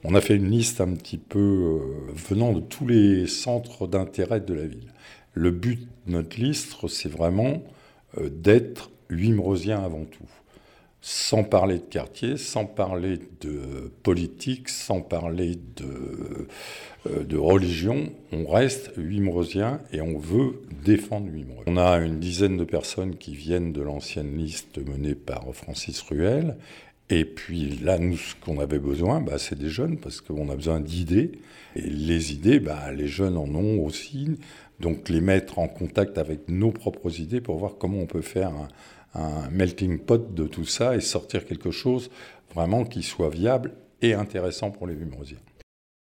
On a fait une liste un petit peu venant de tous les centres d'intérêt de la ville. Le but de notre liste, c'est vraiment d'être Wimerosien avant tout. Sans parler de quartier, sans parler de politique, sans parler de religion, on reste Wimerosien et on veut défendre Wimereux. On a une dizaine de personnes qui viennent de l'ancienne liste menée par Francis Ruel. Et puis là, nous, ce qu'on avait besoin, c'est des jeunes, parce qu'on a besoin d'idées. Et les idées, les jeunes en ont aussi. Donc les mettre en contact avec nos propres idées pour voir comment on peut faire un melting pot de tout ça et sortir quelque chose vraiment qui soit viable et intéressant pour les Wimerosiens.